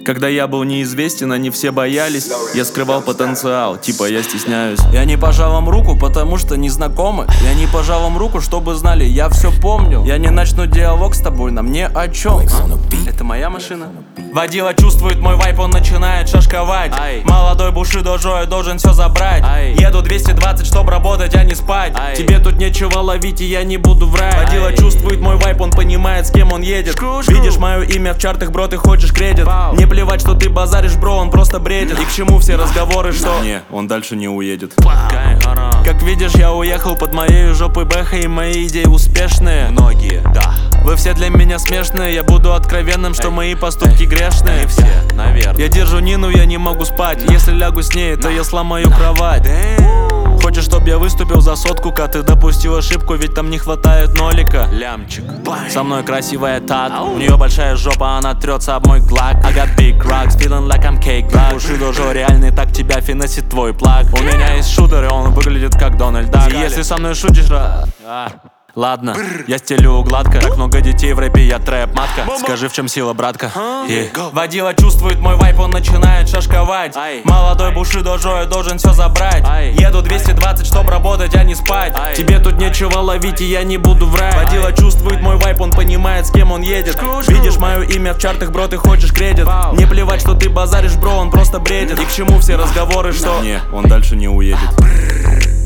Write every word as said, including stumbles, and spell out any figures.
Когда я был неизвестен, они все боялись. Я скрывал потенциал, типа я стесняюсь. Я не пожал вам руку, потому что не знакомы. Я не пожал вам руку, чтобы знали, я все помню. Я не начну диалог с тобой, нам не о чем. а? Это моя машина. Водила чувствует мой вайп, он начинает шашковать. Ай. Молодой Бушидо Джо, я должен все забрать. Ай. Еду двести двадцать, чтоб работать, а не спать. Ай. Тебе тут нечего ловить, и я не буду врать. Водила чувствует мой вайп, он понимает, с кем он едет. Шку, шку. Видишь мое имя в чартах, бро, ты хочешь кредит. Вау. Не плевать, что ты базаришь, бро, он просто бредит. И к чему все разговоры, что? Не, он дальше не уедет. Как видишь, я уехал под моей жопой бэха, и мои идеи успешные. Многие, да. Вы все для меня смешные, я буду откровенным, что эй, мои поступки эй, грешные. Не все, наверное. Я держу Нину, я не могу спать. Если лягу с ней, то я сломаю кровать. Хочешь, чтоб я выступил за сотку, ка ты допустил ошибку, ведь там не хватает нолика. Лямчик. Со мной красивая тат, у нее большая жопа, она трется об мой глак. I got big rocks, feeling like I'm cake black. Бушидо Джо реальный, так тебя финансит твой плаг. У меня есть шутер, и он выглядит как Дональд Дак. Если со мной шутишь, ра... а. Ладно, я стелю гладко. Так много детей в рэпе, я трэп-матка. Скажи, в чем сила, братка? yeah. Водила чувствует мой вайп, он начинает шашковать. Ай. Молодой Бушидо Джо, я должен все забрать. Ай. Еду двести двадцать, чтоб работать, а не спать. Ай. Тебе тут нечего ловить, и я не буду врать. Водила чувствует мой вайп, он понимает, с кем он едет. Шку, шку. Видишь мое имя в чартах, бро, ты хочешь кредит. Вау. Не плевать, что ты базаришь, бро, он просто бредит. И к чему все разговоры, что? Не, он дальше не уедет.